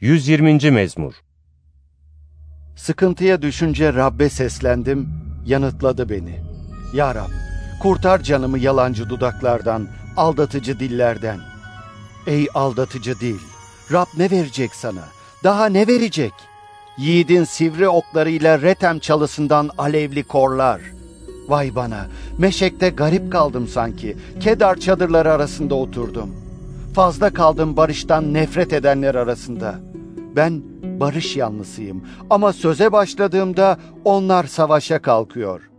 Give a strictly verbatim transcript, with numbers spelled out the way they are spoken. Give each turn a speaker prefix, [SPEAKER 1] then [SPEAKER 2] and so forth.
[SPEAKER 1] yüz yirminci mezmur.
[SPEAKER 2] Sıkıntıya düşünce Rab'be seslendim, yanıtladı beni. Ya Rab, kurtar canımı yalancı dudaklardan, aldatıcı dillerden. Ey aldatıcı dil, Rab ne verecek sana? Daha ne verecek? Yiğidin sivri oklarıyla Retem çalısından alevli korlar. Vay bana, Meşek'te garip kaldım sanki, Kedar çadırları arasında oturdum. Fazla kaldım barıştan nefret edenler arasında. Ben barış yanlısıyım ama söze başladığımda onlar savaşa kalkıyor.